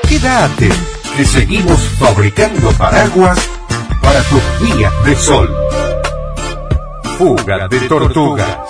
Quédate, que seguimos fabricando paraguas para tus días de sol. Fuga de tortugas.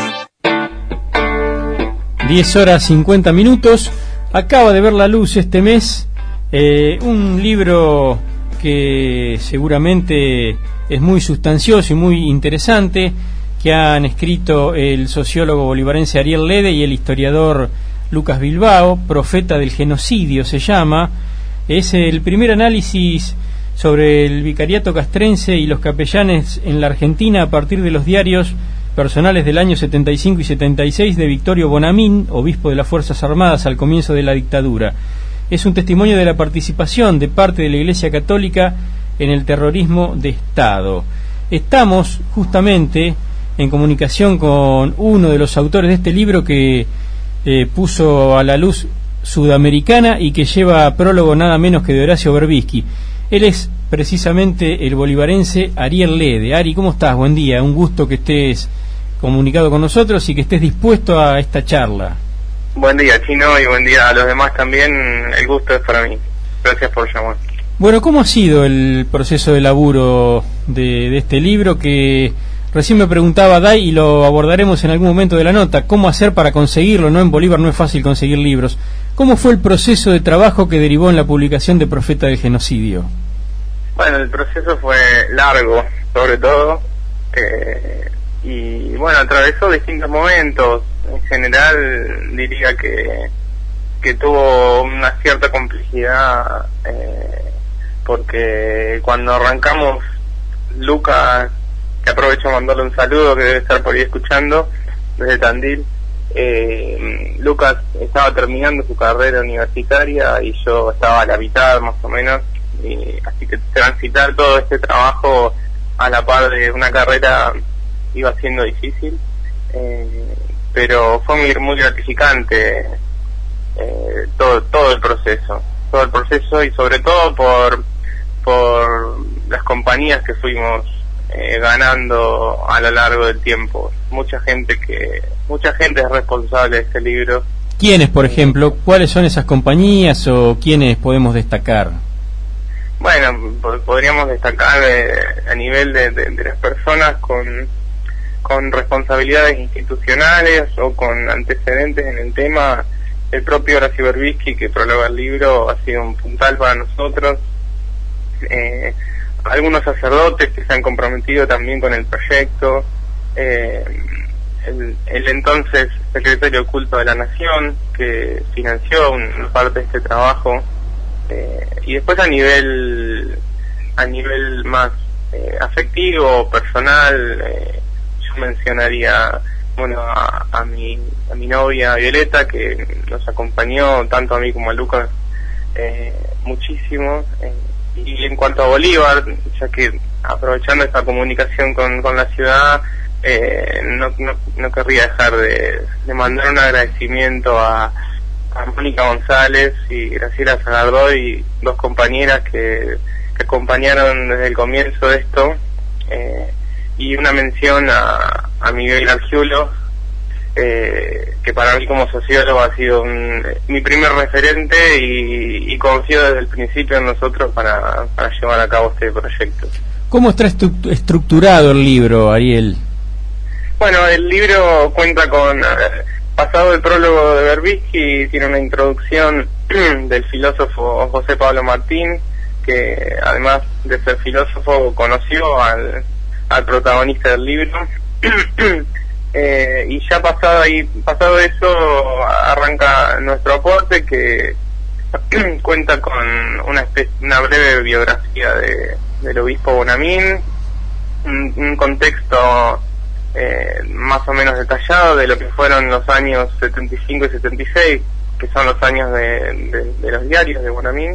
10:50. Acaba de ver la luz este mes un libro que seguramente es muy sustancioso y muy interesante, que han escrito el sociólogo bolivarense Ariel Lede y el historiador Lucas Bilbao. Profeta del genocidio se llama. Es el primer análisis sobre el vicariato castrense y los capellanes en la Argentina a partir de los diarios personales del año 75 y 76 de Victorio Bonamín, obispo de las Fuerzas Armadas al comienzo de la dictadura. Es un testimonio de la participación de parte de la Iglesia Católica en el terrorismo de Estado. Estamos justamente en comunicación con uno de los autores de este libro que puso a la luz Sudamericana y que lleva prólogo nada menos que de Horacio Berbisky. Él es precisamente el bolivarense Ariel Lede. Ari, ¿cómo estás? Buen día, un gusto que estés comunicado con nosotros y que estés dispuesto a esta charla. Buen día, Chino, y buen día a los demás también. El gusto es para mí. Gracias por llamar. Bueno, ¿cómo ha sido el proceso de laburo de este libro que recién me preguntaba Dai, y lo abordaremos en algún momento de la nota? ¿Cómo hacer para conseguirlo? No, en Bolívar no es fácil conseguir libros. ¿Cómo fue el proceso de trabajo que derivó en la publicación de Profeta del genocidio? Bueno, el proceso fue largo, sobre todo, y bueno, atravesó distintos momentos. En general diría que tuvo una cierta complejidad, porque cuando arrancamos, Lucas, que aprovecho a mandarle un saludo, que debe estar por ahí escuchando desde Tandil, Lucas estaba terminando su carrera universitaria y yo estaba a la mitad más o menos, y así que transitar todo este trabajo a la par de una carrera iba siendo difícil, pero fue muy gratificante todo el proceso y sobre todo por las compañías que fuimos ganando a lo largo del tiempo. Mucha gente es responsable de este libro. ¿Quiénes, por ejemplo? ¿Cuáles son esas compañías o quiénes podemos destacar? Bueno, podríamos destacar a nivel de las personas con responsabilidades institucionales o con antecedentes en el tema. El propio Horacio Berbisky, que prologa el libro, ha sido un puntal para nosotros. Algunos sacerdotes que se han comprometido también con el proyecto, el entonces secretario oculto de la Nación, que financió una parte de este trabajo, y después a nivel más afectivo, personal, yo mencionaría a mi novia Violeta, que nos acompañó tanto a mí como a Lucas muchísimo. Y en cuanto a Bolívar, ya que aprovechando esta comunicación con la ciudad, no querría dejar de mandar un agradecimiento a Mónica González y Graciela Zagardoy, dos compañeras que acompañaron desde el comienzo de esto, y una mención a Miguel Argiulo, que para mí como sociólogo ha sido mi primer referente y confío desde el principio en nosotros para llevar a cabo este proyecto. ¿Cómo está estructurado el libro, Ariel? Bueno, el libro cuenta con, pasado el prólogo de Berbisky, tiene una introducción del filósofo José Pablo Martín, que además de ser filósofo conoció al protagonista del libro. Y ya pasado eso, arranca nuestro aporte, que cuenta con una breve biografía del obispo Bonamín, un contexto más o menos detallado de lo que fueron los años 75 y 76, que son los años de los diarios de Bonamín,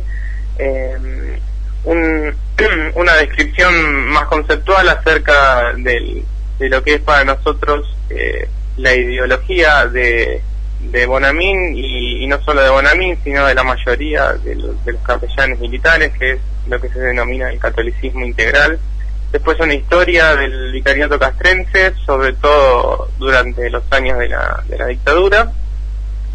una descripción más conceptual acerca de lo que es para nosotros la ideología de Bonamín, y no solo de Bonamín, sino de la mayoría de los capellanes militares, que es lo que se denomina el catolicismo integral. Después una historia del vicariato castrense, sobre todo durante los años de la dictadura,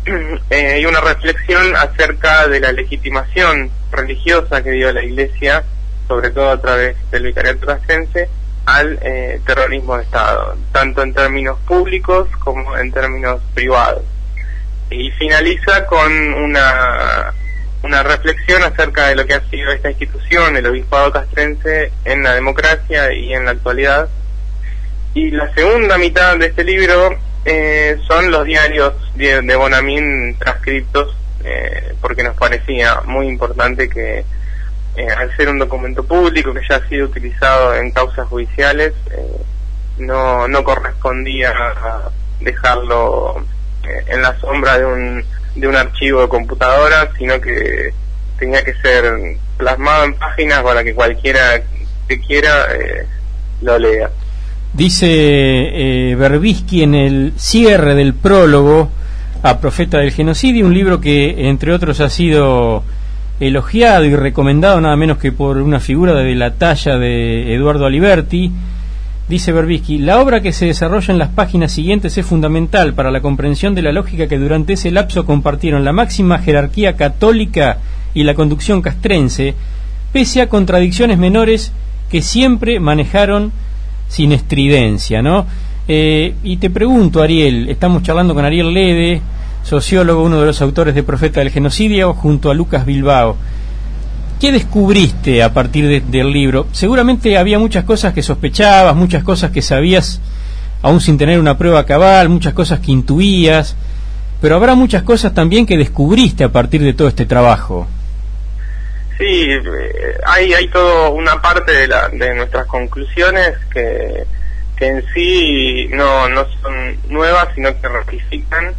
y una reflexión acerca de la legitimación religiosa que dio la Iglesia, sobre todo a través del Vicariato Castrense, al terrorismo de Estado, tanto en términos públicos como en términos privados. Y finaliza con una reflexión acerca de lo que ha sido esta institución, el obispado castrense, en la democracia y en la actualidad. Y la segunda mitad de este libro son los diarios de Bonamín transcriptos, porque nos parecía muy importante que, al ser un documento público que ya ha sido utilizado en causas judiciales, no correspondía a dejarlo en la sombra de un archivo de computadora, sino que tenía que ser plasmado en páginas para que cualquiera que quiera lo lea. Dice Berbisky en el cierre del prólogo a Profeta del Genocidio, un libro que entre otros ha sido elogiado y recomendado nada menos que por una figura de la talla de Eduardo Aliberti. Dice Berbisky: la obra que se desarrolla en las páginas siguientes es fundamental para la comprensión de la lógica que durante ese lapso compartieron la máxima jerarquía católica y la conducción castrense, pese a contradicciones menores que siempre manejaron sin estridencia, ¿no? Y te pregunto, Ariel, estamos charlando con Ariel Lede, sociólogo, uno de los autores de Profeta del Genocidio, junto a Lucas Bilbao. ¿Qué descubriste a partir del libro? Seguramente había muchas cosas que sospechabas, muchas cosas que sabías aún sin tener una prueba cabal, muchas cosas que intuías, pero habrá muchas cosas también que descubriste a partir de todo este trabajo. Sí, hay toda una parte de nuestras conclusiones que en sí no son nuevas, sino que ratifican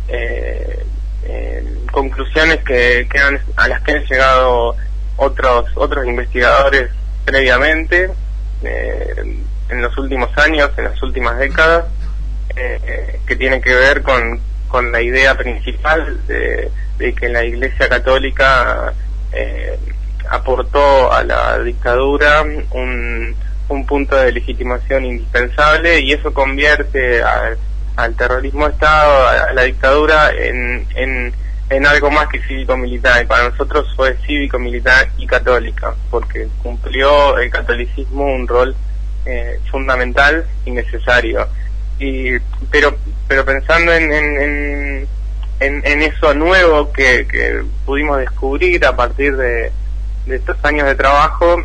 conclusiones a las que han llegado otros investigadores previamente, en los últimos años, en las últimas décadas, que tiene que ver con la idea principal de que la Iglesia Católica aportó a la dictadura un punto de legitimación indispensable, y eso convierte al terrorismo de Estado, a la dictadura, en algo más que cívico-militar. Y para nosotros fue cívico-militar y católica, porque cumplió el catolicismo un rol fundamental y necesario. Pero pensando en eso nuevo que pudimos descubrir a partir de estos años de trabajo,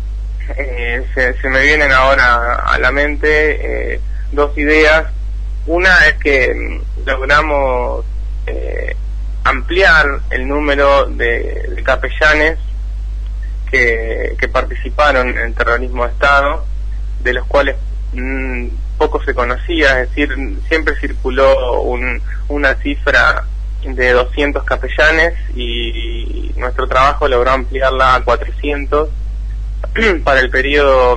se me vienen ahora a la mente dos ideas. Una es que logramos ampliar el número de capellanes que participaron en el terrorismo de Estado, de los cuales poco se conocía, es decir, siempre circuló una cifra de 200 capellanes, y nuestro trabajo logró ampliarla a 400 para el periodo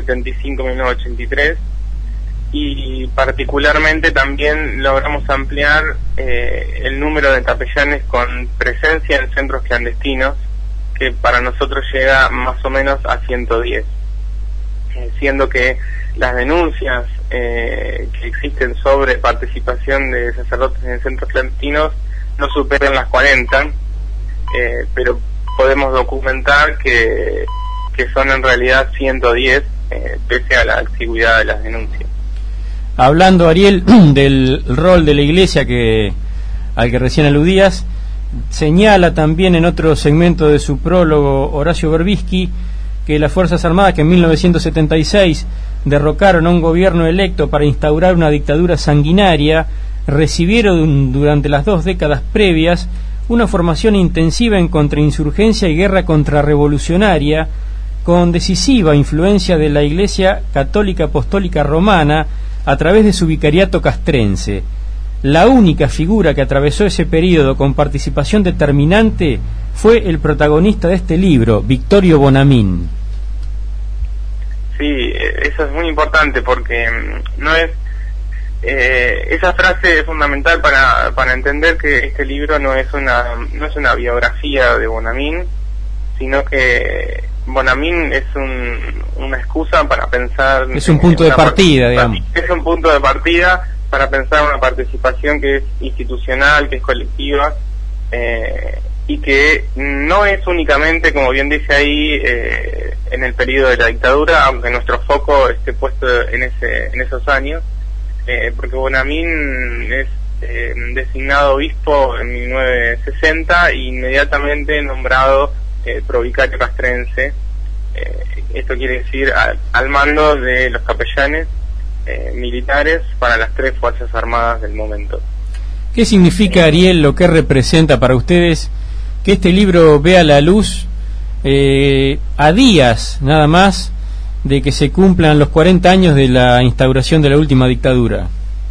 1975-1983, y particularmente también logramos ampliar el número de capellanes con presencia en centros clandestinos, que para nosotros llega más o menos a 110, siendo que las denuncias que existen sobre participación de sacerdotes en centros clandestinos no superan las 40, pero podemos documentar que son en realidad 110, pese a la exigüidad de las denuncias. Hablando, Ariel, del rol de la Iglesia al que recién aludías, señala también en otro segmento de su prólogo Horacio Berbisky que las Fuerzas Armadas, que en 1976 derrocaron a un gobierno electo para instaurar una dictadura sanguinaria, recibieron durante las 2 décadas previas una formación intensiva en contrainsurgencia y guerra contrarrevolucionaria, con decisiva influencia de la Iglesia Católica Apostólica Romana a través de su vicariato castrense. La única figura que atravesó ese período con participación determinante fue el protagonista de este libro, Victorio Bonamín. Sí, eso es muy importante, porque no es esa frase es fundamental para entender que este libro no es una biografía de Bonamín, sino que Bonamín es una excusa para pensar. Es un punto de partida, digamos. Es un punto de partida para pensar una participación que es institucional, que es colectiva, y que no es únicamente, como bien dice ahí, en el periodo de la dictadura, aunque nuestro foco esté puesto en esos años, porque Bonamín es designado obispo en 1960 e inmediatamente nombrado provicario castrense. Esto quiere decir al mando de los capellanes militares para las 3 fuerzas armadas del momento. ¿Qué significa, Ariel, lo que representa para ustedes que este libro vea la luz a días nada más de que se cumplan los 40 años de la instauración de la última dictadura?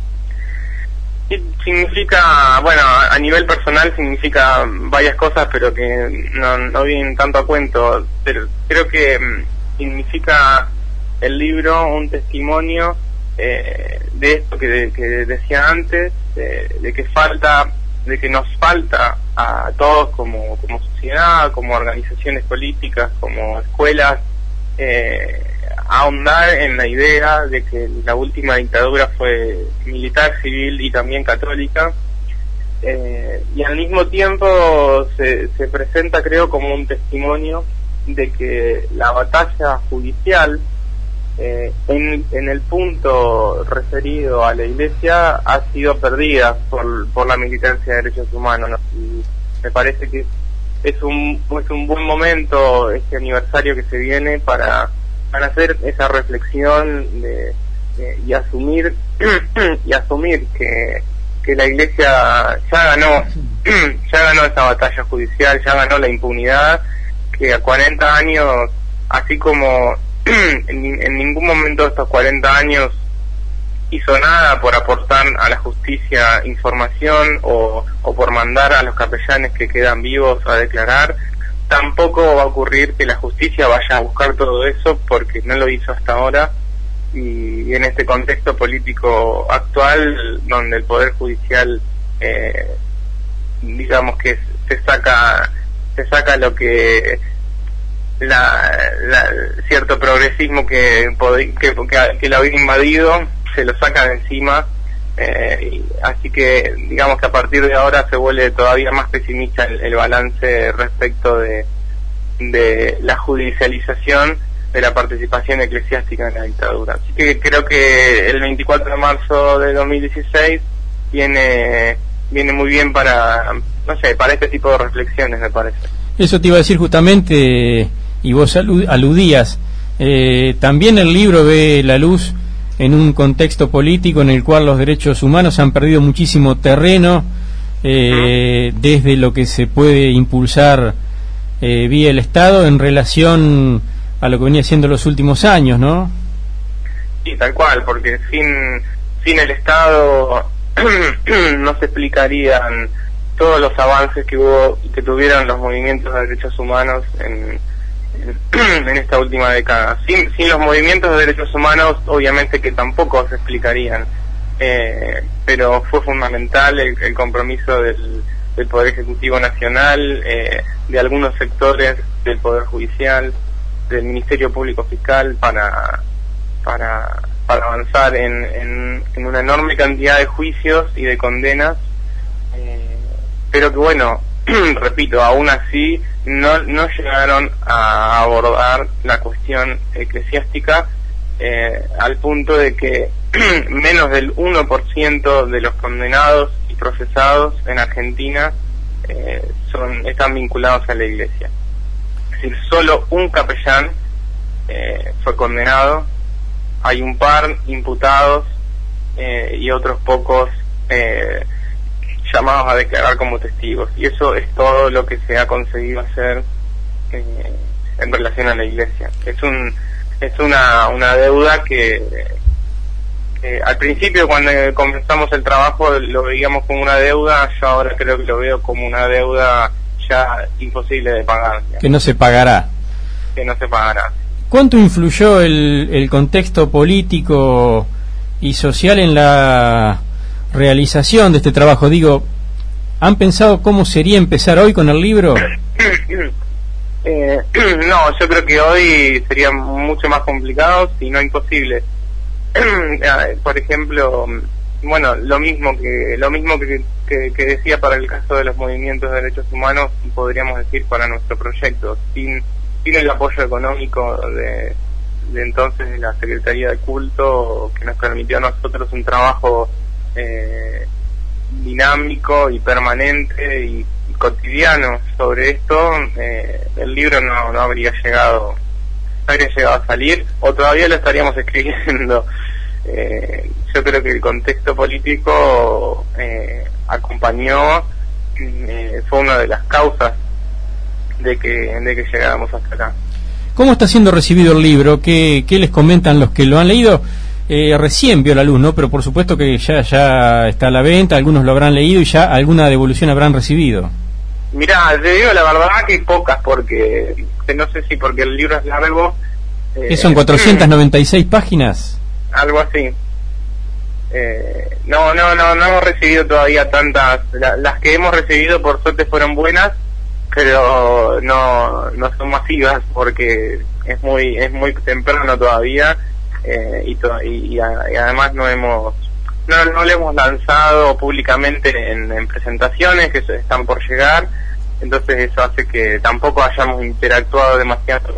Significa, bueno, a nivel personal significa varias cosas, pero que no vienen tanto a cuento. Pero creo que significa el libro un testimonio de esto que decía antes, de que nos falta a todos como sociedad, como organizaciones políticas, como escuelas, ahondar en la idea de que la última dictadura fue militar, civil y también católica, y al mismo tiempo se presenta, creo, como un testimonio de que la batalla judicial en el punto referido a la Iglesia ha sido perdida por la militancia de derechos humanos, ¿no? Y me parece que es un buen momento este aniversario que se viene para hacer esa reflexión y asumir que la Iglesia ya ganó esa batalla judicial, ya ganó la impunidad, que a 40 años, así como en ningún momento de estos 40 años hizo nada por aportar a la justicia información o por mandar a los capellanes que quedan vivos a declarar, tampoco va a ocurrir que la justicia vaya a buscar todo eso, porque no lo hizo hasta ahora. Y en este contexto político actual, donde el Poder Judicial digamos que se saca lo que cierto progresismo que lo había invadido, se lo saca de encima, así que digamos que a partir de ahora se vuelve todavía más pesimista el balance respecto de la judicialización de la participación eclesiástica en la dictadura. Así que creo que el 24 de marzo de 2016 viene muy bien para este tipo de reflexiones, me parece. Eso te iba a decir justamente, y vos aludías, también el libro ve la luz en un contexto político en el cual los derechos humanos han perdido muchísimo terreno, desde lo que se puede impulsar vía el Estado en relación a lo que venía siendo los últimos años, ¿no? Sí, tal cual, porque sin el Estado no se explicarían todos los avances que tuvieron los movimientos de derechos humanos en esta última década. Sin los movimientos de derechos humanos, obviamente que tampoco se explicarían, pero fue fundamental el compromiso del Poder Ejecutivo Nacional, de algunos sectores del Poder Judicial, del Ministerio Público Fiscal, para avanzar en una enorme cantidad de juicios y de condenas, pero que bueno, repito, aún así no llegaron a abordar la cuestión eclesiástica, al punto de que menos del 1% de los condenados y procesados en Argentina están vinculados a la Iglesia. Es decir, solo un capellán fue condenado, hay un par imputados y otros pocos llamados a declarar como testigos, y eso es todo lo que se ha conseguido hacer en relación a la Iglesia. Es una deuda que al principio, cuando comenzamos el trabajo, lo veíamos como una deuda. Yo ahora creo que lo veo como una deuda ya imposible de pagar, digamos. Que no se pagará. ¿Cuánto influyó el contexto político y social en la realización de este trabajo? Digo, ¿han pensado cómo sería empezar hoy con el libro? No, yo creo que hoy sería mucho más complicado, si no imposible. Por ejemplo, bueno, lo mismo que decía para el caso de los movimientos de derechos humanos, podríamos decir para nuestro proyecto. Sin el apoyo económico de entonces de la Secretaría de Culto, que nos permitió a nosotros un trabajo dinámico y permanente y cotidiano sobre esto, el libro no habría llegado a salir, o todavía lo estaríamos escribiendo. Yo creo que el contexto político acompañó, fue una de las causas de que llegáramos hasta acá. ¿Cómo está siendo recibido el libro? ¿Qué les comentan los que lo han leído? Recién vio la luz, ¿no? Pero por supuesto que ya está a la venta, algunos lo habrán leído y ya alguna devolución habrán recibido. Mirá, te digo la verdad que pocas, porque no sé si porque el libro es largo. ¿Qué son 496 páginas? Algo así. No hemos recibido todavía tantas. Las que hemos recibido por suerte fueron buenas, pero no son masivas porque es muy temprano todavía, y además no lo hemos lanzado públicamente en presentaciones que están por llegar, entonces eso hace que tampoco hayamos interactuado demasiado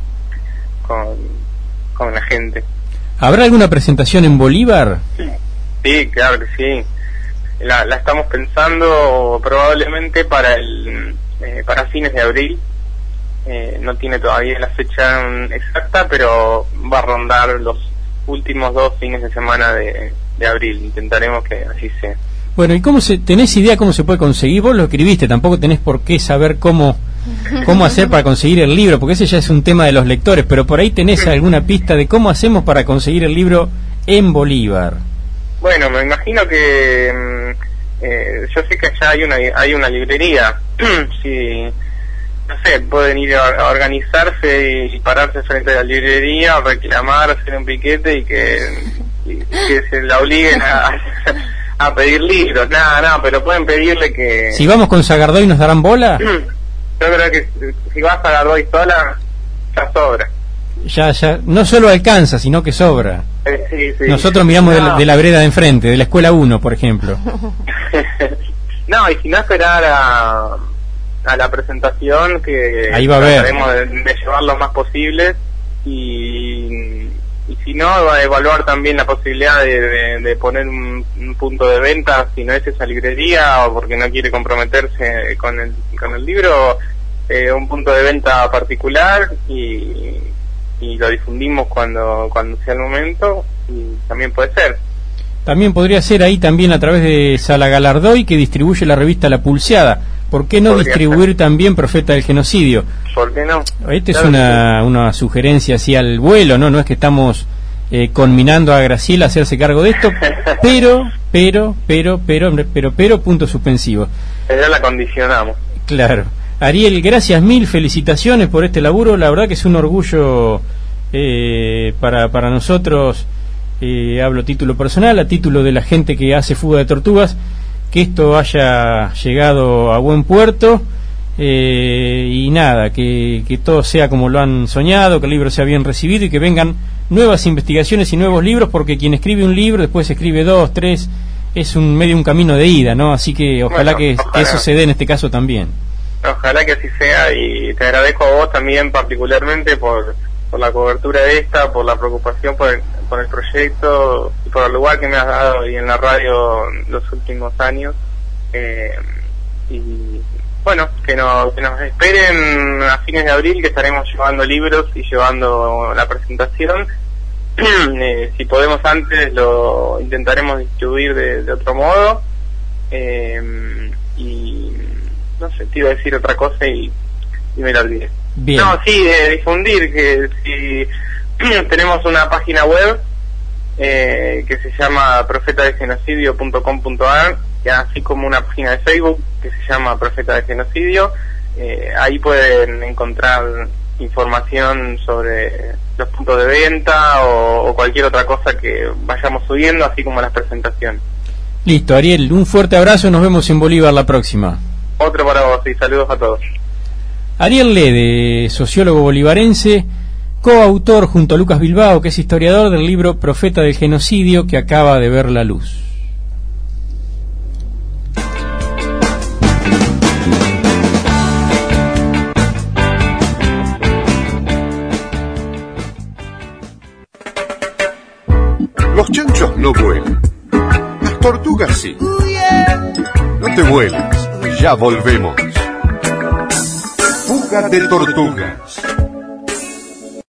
con la gente. ¿Habrá alguna presentación en Bolívar? Sí, claro que sí. La estamos pensando probablemente para fines de abril. No tiene todavía la fecha exacta, pero va a rondar los últimos 2 fines de semana de abril. Intentaremos que así sea. Bueno, ¿y tenés idea cómo se puede conseguir? Vos lo escribiste, tampoco tenés por qué saber cómo hacer para conseguir el libro, porque ese ya es un tema de los lectores, pero por ahí tenés alguna pista de cómo hacemos para conseguir el libro en Bolívar. Bueno, me imagino que yo sé que allá hay una librería. Sí, no sé, pueden ir a organizarse y pararse frente a la librería, reclamar, hacer un piquete y que se la obliguen a pedir libros. Nada, pero pueden pedirle que... Si vamos con Sagardoy, ¿nos darán bola? Yo creo que si vas a Sagardoy sola, ya sobra. Ya, no solo alcanza, sino que sobra. Sí. Nosotros miramos de la vereda de enfrente, de la escuela 1, por ejemplo. No, y si no, esperar a la presentación, que ahí va a ver. Trataremos de llevar lo más posible, y si no, va a evaluar también la posibilidad de poner un punto de venta, si no es esa librería, o porque no quiere comprometerse con el libro, un punto de venta particular, y lo difundimos cuando sea el momento, y también puede ser. También podría ser ahí también a través de Sala Galardoy, que distribuye la revista La Pulseada. ¿Por qué no distribuir también Profeta del Genocidio? ¿Por qué no? Esta es una sugerencia así al vuelo, no es que estamos conminando a Graciela a hacerse cargo de esto, pero, punto suspensivo. Ya la condicionamos. Claro. Ariel, gracias mil, felicitaciones por este laburo, la verdad que es un orgullo para nosotros, hablo a título personal, a título de la gente que hace fuga de tortugas, que esto haya llegado a buen puerto, y nada, que todo sea como lo han soñado, que el libro sea bien recibido y que vengan nuevas investigaciones y nuevos libros, porque quien escribe un libro después escribe 2, 3, es medio un camino de ida, ¿no? Así que ojalá que eso se dé en este caso también. Ojalá que así sea, y te agradezco a vos también particularmente por la cobertura de esta, por la preocupación por el proyecto y por el lugar que me has dado y en la radio los últimos años, y bueno, que nos esperen a fines de abril, que estaremos llevando libros y llevando la presentación. Si podemos antes, lo intentaremos distribuir de otro modo, y no sé, te iba a decir otra cosa y me la olvidé. Bien. No, sí, difundir que si tenemos una página web que se llama profetadegenocidio.com.ar, así como una página de Facebook que se llama Profeta de Genocidio. Ahí pueden encontrar información sobre los puntos de venta o cualquier otra cosa que vayamos subiendo, así como las presentaciones. Listo, Ariel, un fuerte abrazo, nos vemos en Bolívar la próxima. Otro para vos y saludos a todos. Ariel Lede, sociólogo bolivarense, coautor junto a Lucas Bilbao, que es historiador del libro Profeta del Genocidio, que acaba de ver la luz. Los chanchos no vuelan. Las tortugas sí. No te vuelas, ya volvemos. Fuga de tortugas.